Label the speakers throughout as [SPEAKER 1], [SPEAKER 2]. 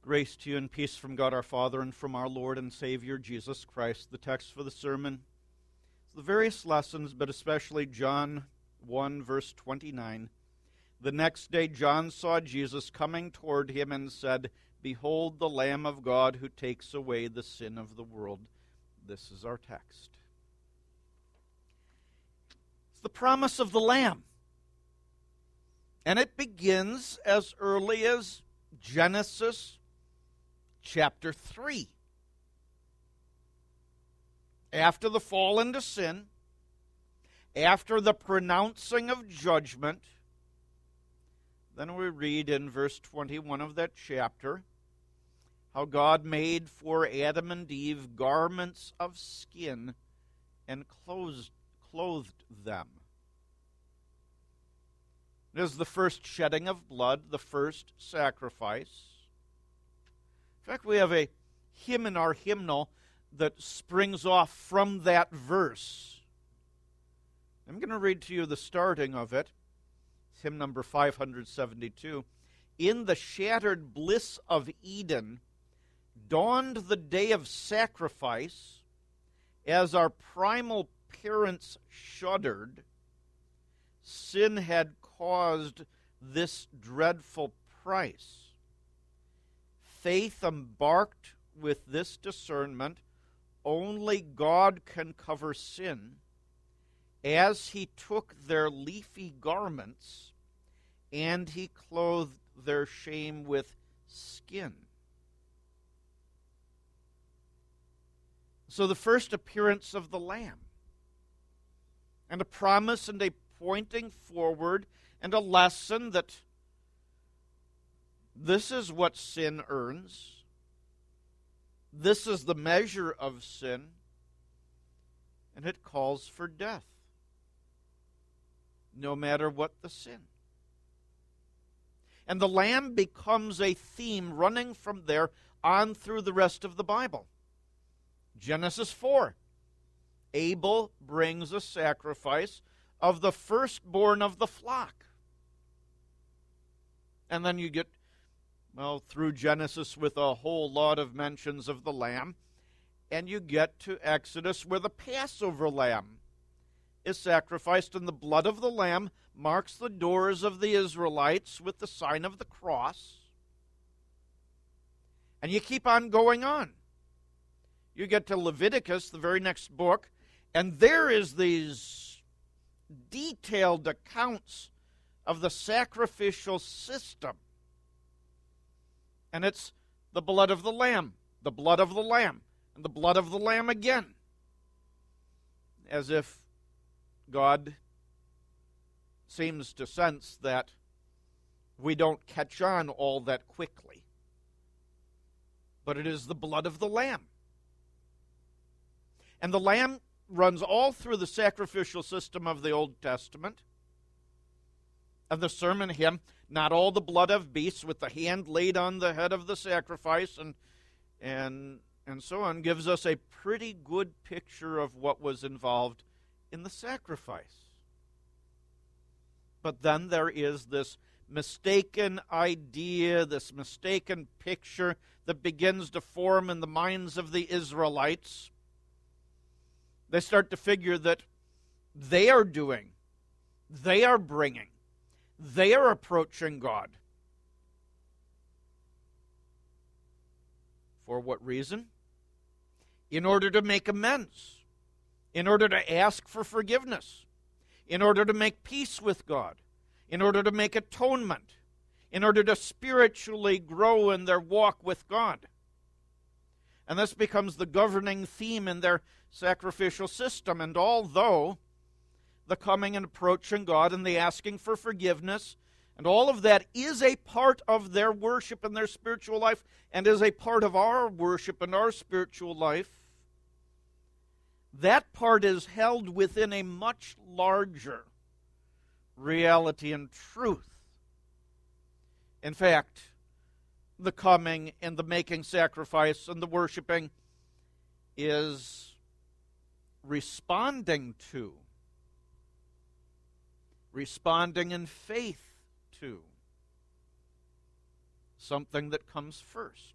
[SPEAKER 1] Grace to you and peace from God our Father and from our Lord and Savior Jesus Christ. The text for the sermon, the various lessons, but especially John 1, verse 29. The next day John saw Jesus coming toward him and said, "Behold the Lamb of God who takes away the sin of the world." This is our text. It's the promise of the Lamb. And it begins as early as Genesis chapter 3. After the fall into sin, after the pronouncing of judgment, then we read in verse 21 of that chapter how God made for Adam and Eve garments of skin and clothed them. It is the first shedding of blood, the first sacrifice. In fact, we have a hymn in our hymnal that springs off from that verse. I'm going to read to you the starting of it. It's hymn number 572. In the shattered bliss of Eden, dawned the day of sacrifice, as our primal parents shuddered. Sin had caused this dreadful price. Faith embarked with this discernment, only God can cover sin, as he took their leafy garments and he clothed their shame with skin. So the first appearance of the Lamb, and a promise and a pointing forward and a lesson that this is what sin earns. This is the measure of sin, and it calls for death, no matter what the sin. And the Lamb becomes a theme running from there on through the rest of the Bible. Genesis 4, Abel brings a sacrifice of the firstborn of the flock. And then you get, through Genesis with a whole lot of mentions of the lamb, and you get to Exodus where the Passover lamb is sacrificed, and the blood of the lamb marks the doors of the Israelites with the sign of the cross. And you keep on going on. You get to Leviticus, the very next book, and there is these detailed accounts of the sacrificial system. And it's the blood of the lamb, the blood of the lamb, and the blood of the lamb again. As if God seems to sense that we don't catch on all that quickly. But it is the blood of the lamb. And the lamb runs all through the sacrificial system of the Old Testament. And the sermon hymn, "Not all the blood of beasts," with the hand laid on the head of the sacrifice and so on, gives us a pretty good picture of what was involved in the sacrifice. But then there is this mistaken idea, this mistaken picture that begins to form in the minds of the Israelites. They start to figure that they are doing, they are bringing, they are approaching God. For what reason? In order to make amends, in order to ask for forgiveness, in order to make peace with God, in order to make atonement, in order to spiritually grow in their walk with God. And this becomes the governing theme in their sacrificial system. And although the coming and approaching God and the asking for forgiveness, and all of that is a part of their worship and their spiritual life, and is a part of our worship and our spiritual life, that part is held within a much larger reality and truth. In fact, the coming and the making sacrifice and the worshiping is responding to, responding in faith to something that comes first.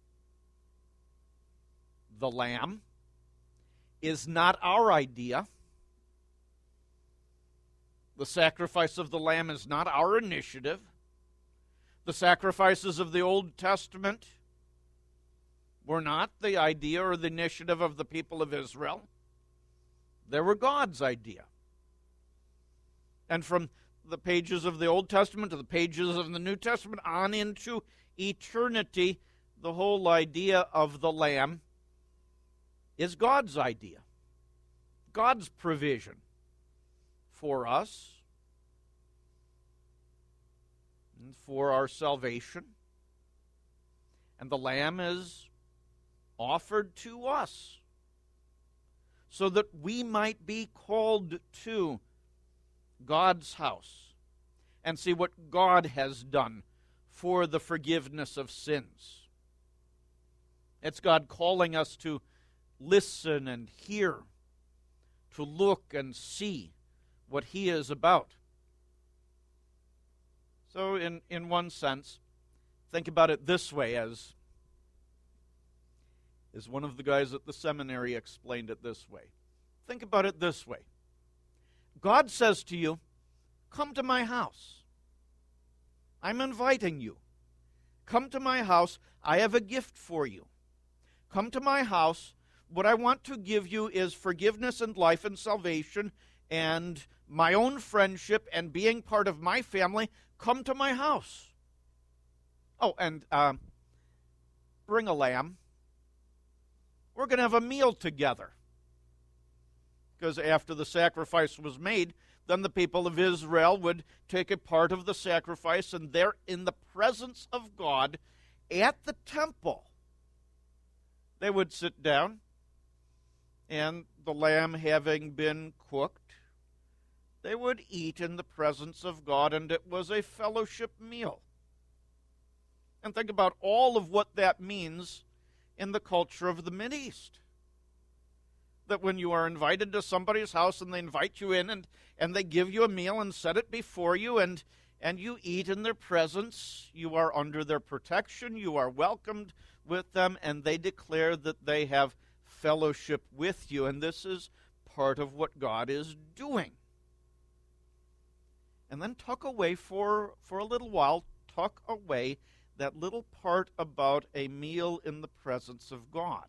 [SPEAKER 1] The lamb is not our idea. The sacrifice of the lamb is not our initiative. The sacrifices of the Old Testament were not the idea or the initiative of the people of Israel. They were God's idea. And from the pages of the Old Testament to the pages of the New Testament on into eternity, the whole idea of the Lamb is God's idea, God's provision for us and for our salvation. And the Lamb is offered to us so that we might be called to God's house and see what God has done for the forgiveness of sins. It's God calling us to listen and hear, to look and see what He is about. So in one sense, think about it this way, as one of the guys at the seminary explained it this way. Think about it this way. God says to you, come to my house. I'm inviting you. Come to my house. I have a gift for you. Come to my house. What I want to give you is forgiveness and life and salvation and my own friendship and being part of my family. Come to my house. Oh, and bring a lamb. We're going to have a meal together. Because after the sacrifice was made, then the people of Israel would take a part of the sacrifice, and there in the presence of God at the temple, they would sit down, and the lamb having been cooked, they would eat in the presence of God, and it was a fellowship meal. And think about all of what that means in the culture of the Mideast. That when you are invited to somebody's house and they invite you in and they give you a meal and set it before you and you eat in their presence, you are under their protection, you are welcomed with them, and they declare that they have fellowship with you. And this is part of what God is doing. And then tuck away for a little while, tuck away that little part about a meal in the presence of God.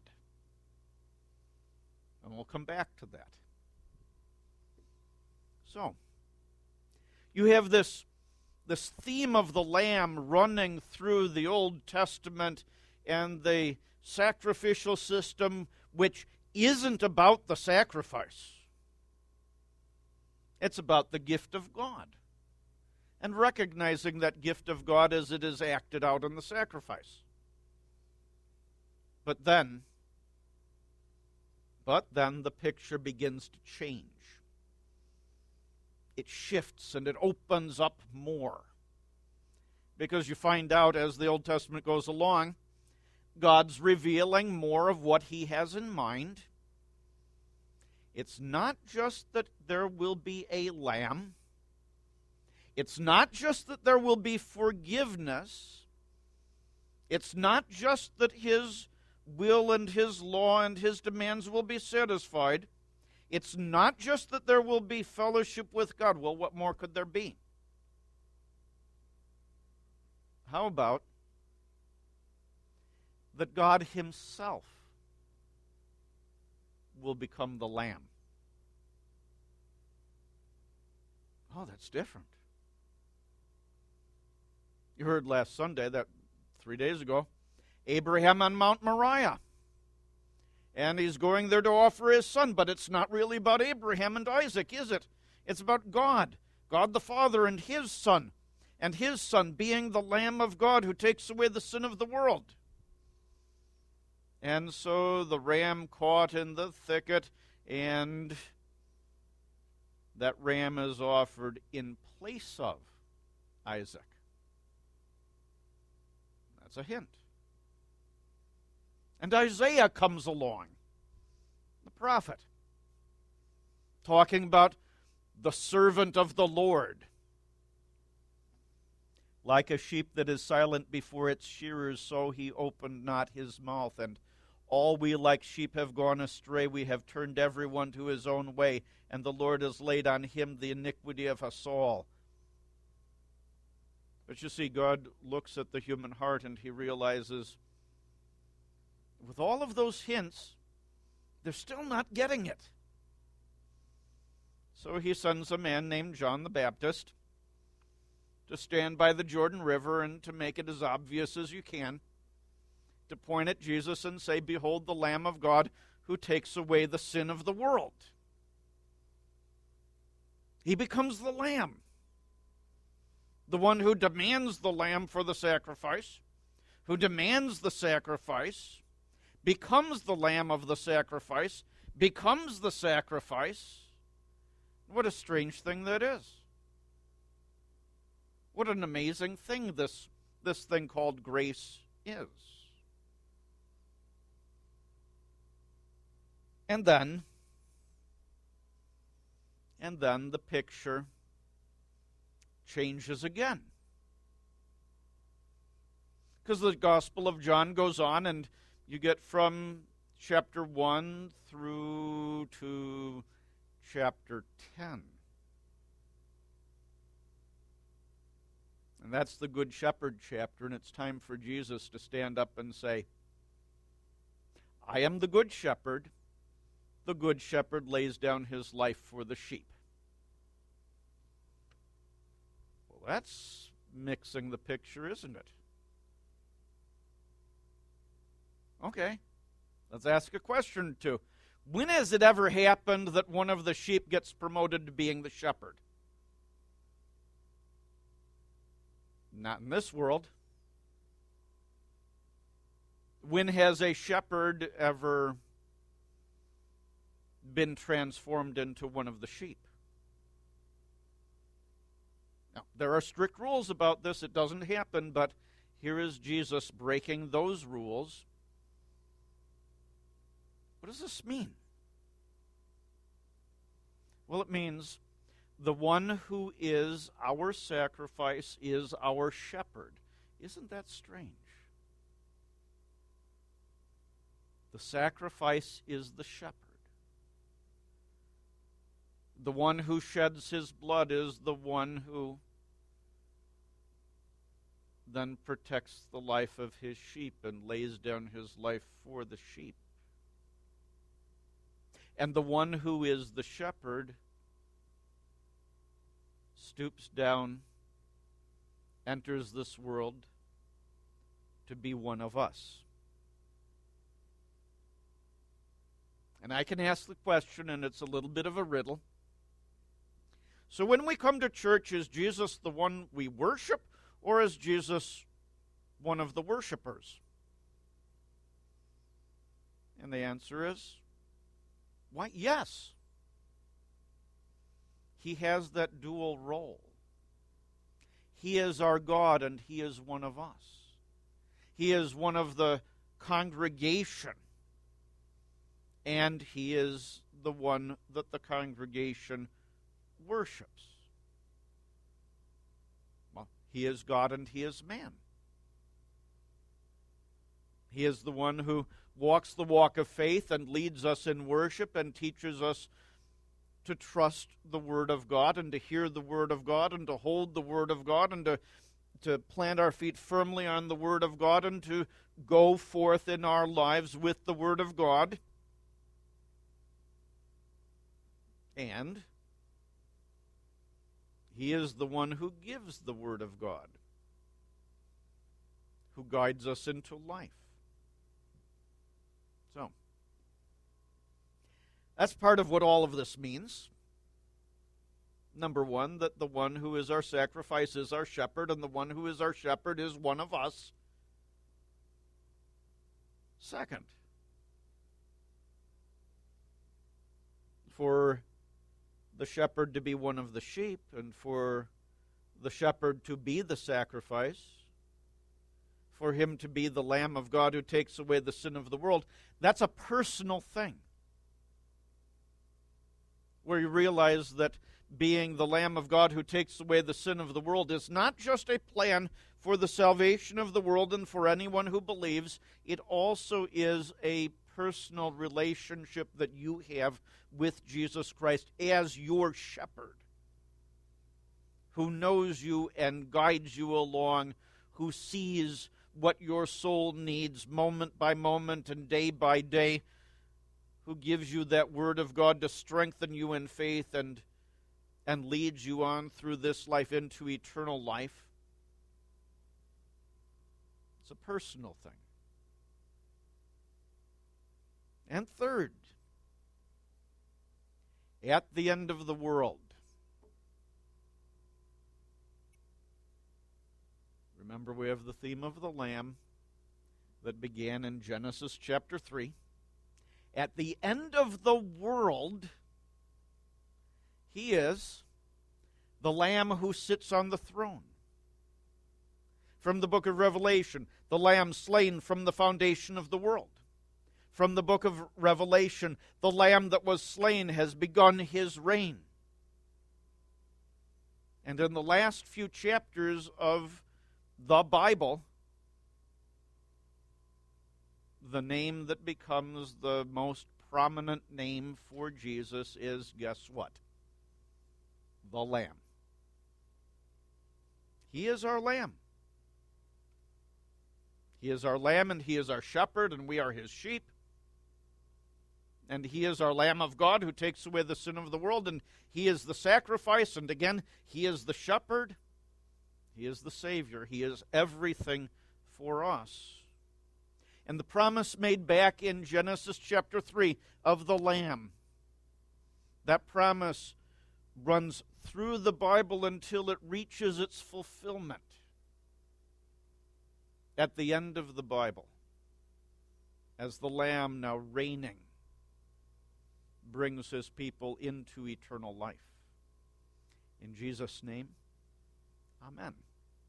[SPEAKER 1] And we'll come back to that. So, you have this theme of the Lamb running through the Old Testament and the sacrificial system, which isn't about the sacrifice. It's about the gift of God. And recognizing that gift of God as it is acted out in the sacrifice. But then the picture begins to change. It shifts and it opens up more. Because you find out as the Old Testament goes along, God's revealing more of what He has in mind. It's not just that there will be a lamb. It's not just that there will be forgiveness. It's not just that His will and His law and His demands will be satisfied. It's not just that there will be fellowship with God. Well, what more could there be? How about that God Himself will become the Lamb? Oh, that's different. You heard last Sunday, that 3 days ago, Abraham on Mount Moriah. And he's going there to offer his son, but it's not really about Abraham and Isaac, is it? It's about God, God the Father and His Son being the Lamb of God who takes away the sin of the world. And so the ram caught in the thicket, and that ram is offered in place of Isaac. That's a hint. And Isaiah comes along, the prophet, talking about the servant of the Lord. Like a sheep that is silent before its shearers, so he opened not his mouth. And all we like sheep have gone astray. We have turned everyone to his own way, and the Lord has laid on him the iniquity of us all. But you see, God looks at the human heart and he realizes, with all of those hints, they're still not getting it. So he sends a man named John the Baptist to stand by the Jordan River and to make it as obvious as you can, to point at Jesus and say, "Behold the Lamb of God who takes away the sin of the world." He becomes the Lamb, the one who demands the lamb for the sacrifice, who demands the sacrifice, becomes the lamb of the sacrifice, becomes the sacrifice. What a strange thing that is. What an amazing thing this thing called grace is. And then the picture changes again. Because the Gospel of John goes on, and you get from chapter 1 through to chapter 10. And that's the Good Shepherd chapter, and it's time for Jesus to stand up and say, "I am the Good Shepherd. The Good Shepherd lays down his life for the sheep." Well, that's mixing the picture, isn't it? Okay, let's ask a question or two. When has it ever happened that one of the sheep gets promoted to being the shepherd? Not in this world. When has a shepherd ever been transformed into one of the sheep? Now, there are strict rules about this. It doesn't happen, but here is Jesus breaking those rules. What does this mean? Well, it means the one who is our sacrifice is our shepherd. Isn't that strange? The sacrifice is the shepherd. The one who sheds his blood is the one who then protects the life of his sheep and lays down his life for the sheep. And the one who is the shepherd stoops down, enters this world to be one of us. And I can ask the question, and it's a little bit of a riddle. So when we come to church, is Jesus the one we worship, or is Jesus one of the worshipers? And the answer is, why, yes. He has that dual role. He is our God, and he is one of us. He is one of the congregation, and he is the one that the congregation worships. Well, he is God and he is man. He is the one who walks the walk of faith and leads us in worship and teaches us to trust the Word of God and to hear the Word of God and to hold the Word of God and to plant our feet firmly on the Word of God and to go forth in our lives with the Word of God. And he is the one who gives the Word of God, who guides us into life. So, that's part of what all of this means. Number one, that the one who is our sacrifice is our shepherd, and the one who is our shepherd is one of us. Second, for the shepherd to be one of the sheep, and for the shepherd to be the sacrifice, for him to be the Lamb of God who takes away the sin of the world, that's a personal thing. Where you realize that being the Lamb of God who takes away the sin of the world, is not just a plan for the salvation of the world and for anyone who believes. It also is a personal relationship that you have with Jesus Christ as your shepherd, who knows you and guides you along, who sees what your soul needs moment by moment and day by day, who gives you that word of God to strengthen you in faith and leads you on through this life into eternal life. It's a personal thing. And third, at the end of the world, remember, we have the theme of the Lamb that began in Genesis chapter 3. At the end of the world, he is the Lamb who sits on the throne. From the book of Revelation, the Lamb slain from the foundation of the world. From the book of Revelation, the Lamb that was slain has begun his reign. And in the last few chapters of the Bible, the name that becomes the most prominent name for Jesus is, guess what? The Lamb. He is our Lamb. He is our Lamb, and he is our shepherd, and we are his sheep. And he is our Lamb of God who takes away the sin of the world, and he is the sacrifice, and again, he is the shepherd. He is the Savior. He is everything for us. And the promise made back in Genesis chapter 3 of the Lamb, that promise runs through the Bible until it reaches its fulfillment at the end of the Bible, as the Lamb, now reigning, brings his people into eternal life. In Jesus' name, amen.